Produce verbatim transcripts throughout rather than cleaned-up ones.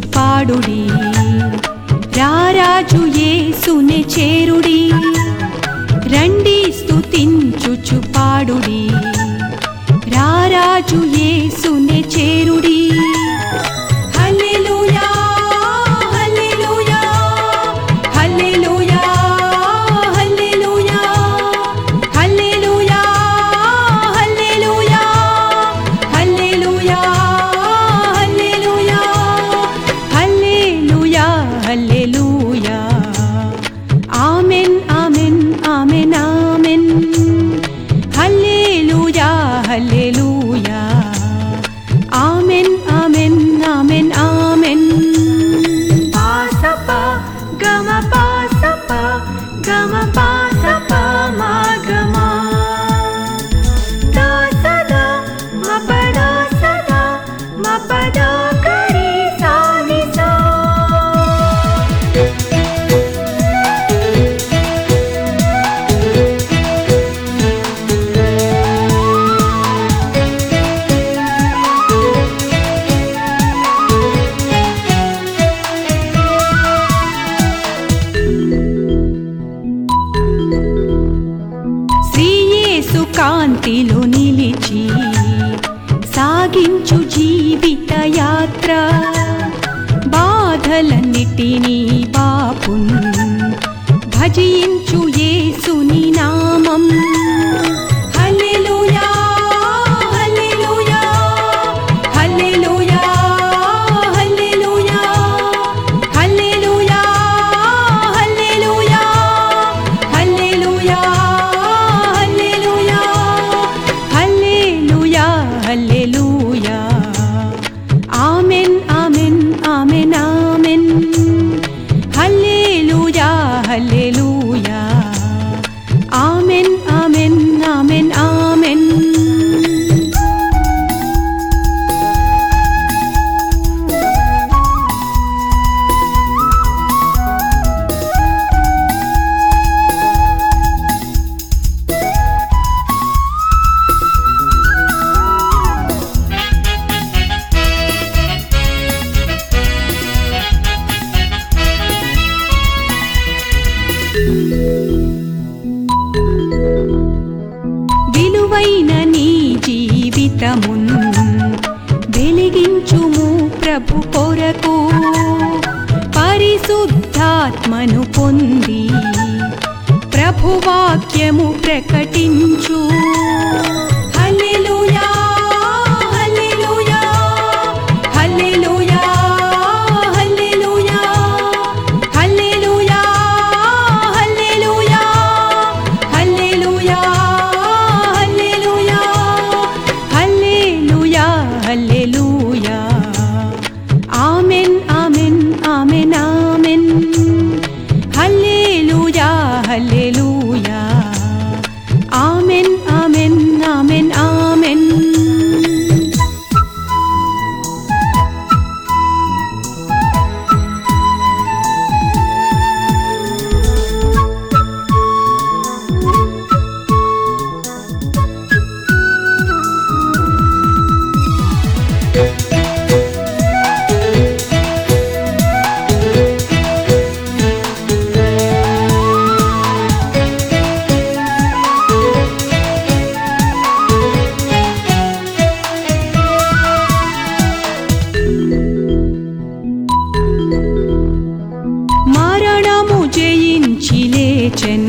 పాడుడి రారాజు యేసునే చేరుడి రండి స్తుతించుచు పాడుడి రారాజు యేసునే చేరుడి హల్లెలూయా హల్లెలూయా హల్లెలూయా హల్లెలూయా హల్లెలూయా హల్లెలూయా హల్లెలూయా హల్లెలూయా హల్లెలూయా ఆమేన్ ఆమేన్ ఆమేన్ ఆమేన్ హల్లెలూయా హల్లెలూయా ఆమేన్ ఆమేన్ ఆమేన్ ఆమేన్ పాసప గమ పాసప గమ పాసప మా గమ దాసద మపద సదా మపద కరి సానిసా కాంతిలో నిలిచి సాగించు జీవిత యాత్ర బాధలన్నిటినీ బాపున్ భజించు యేసుని నామం హల్లెలూయా హల్లెలూయా హల్లెలూయా హల్లెలూయా హల్లెలూయా హల్లెలూయా హల్లెలూయా హల్లెలూయా ఆమేన్ ఆమేన్ ఆమేన్ ఆమేన్ హల్లెలూయా హల్లెలూయా ఆమేన్ ఆమేన్ ఆమేన్ ఆమేన్ విలువైన నీ జీవితమున్ వెలిగించుము ప్రభు కొరకు పరిశుద్ధాత్మను పొంది ప్రభువాక్యము ప్రకటించు హల్లెలూయా హల్లెలూయా హల్లెలూయా హల్లెలూయా హల్లెలూయా హల్లెలూయా హల్లెలూయా హల్లెలూయా హల్లెలూయా ఆమేన్ ఆమేన్ ఆమేన్ ఆమేన్ హల్లెలూయా హల్లెలూయా ఆమేన్ ఆమేన్ ఆమేన్ ఆమేన్ మరణము జయించి లేచెన్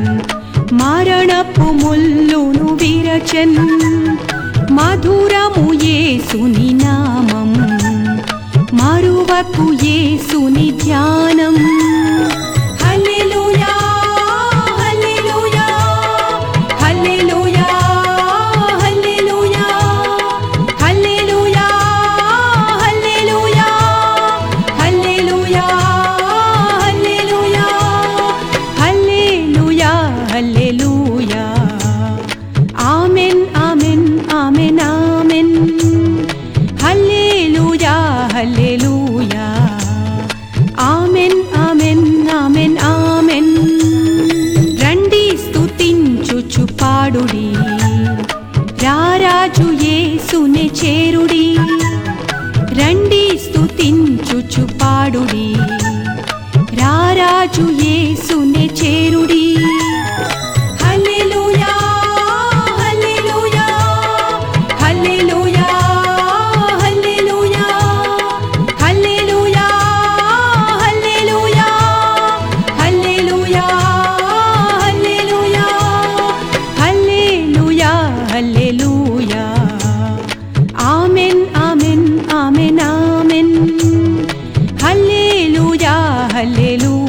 మరణపు ముల్లును విరచెన్ మధురము యేసుని నామం మరువకు యేసుని ధ్యానం హల్లెలూయా హల్లెలూయా హల్లెలూయా హల్లెలూయా హల్లెలూయా హల్లెలూయా హల్లెలూయా హల్లెలూయా హల్లెలూయా ఆమేన్ ఆమేన్ ఆమేన్ ఆమేన్ హల్లెలూయా హల్లెలూయా ఆమేన్ ఆమేన్ స్తుతించు పాడుడి రారాజు యేసునే చేరుడి హల్లెలూయా హల్లెలూయా హల్లెలూయా హల్లెలూయా హల్లెలూయా హల్లెలూయా హల్లెలూయా హల్లెలూయా హల్లెలూయా ఆమేన్ ఆమేన్ ఆమేన్ ఆమేన్ హల్లెలూయా హల్లెలూయా